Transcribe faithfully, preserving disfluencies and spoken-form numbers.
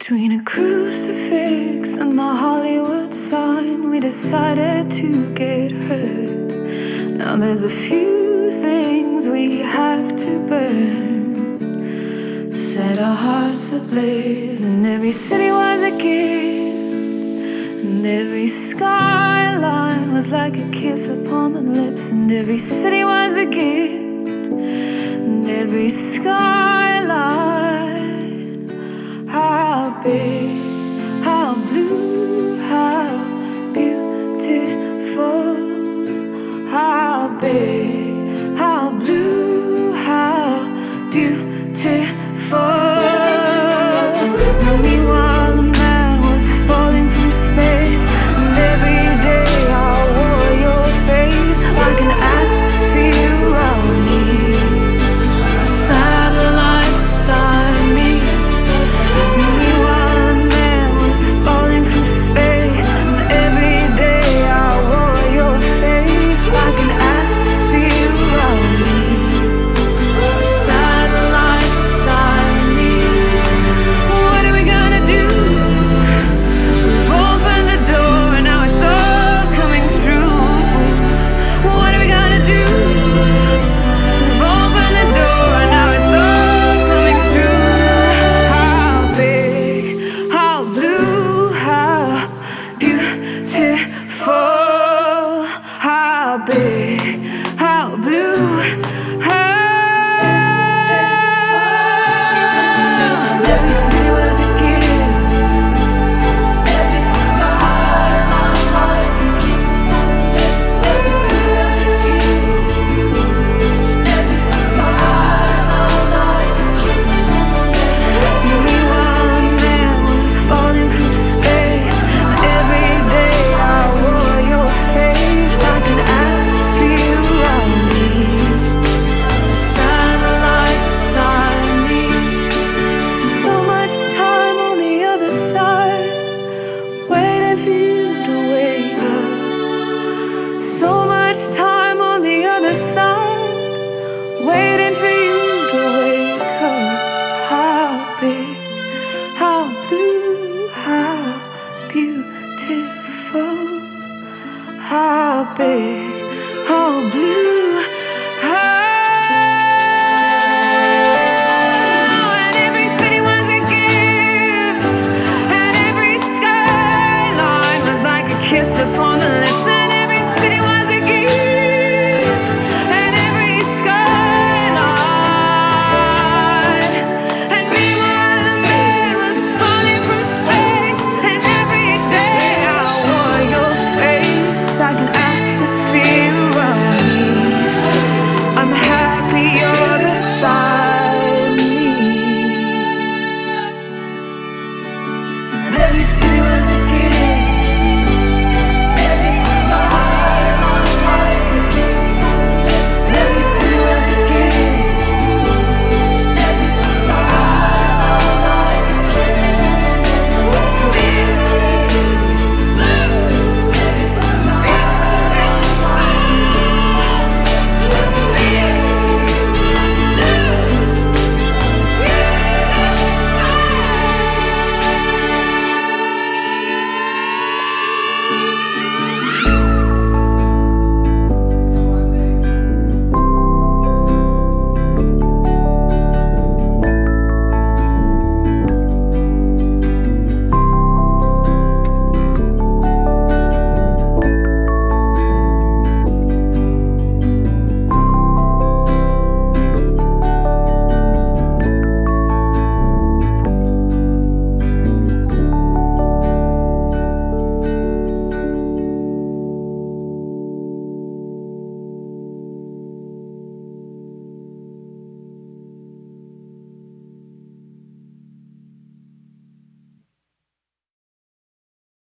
Between a crucifix and the Hollywood sign, we decided to get hurt. Now there's a few things we have to burn. Set our hearts ablaze, and every city was a gift, and every skyline was like a kiss upon the lips. And every city was a gift, and every skyline, how big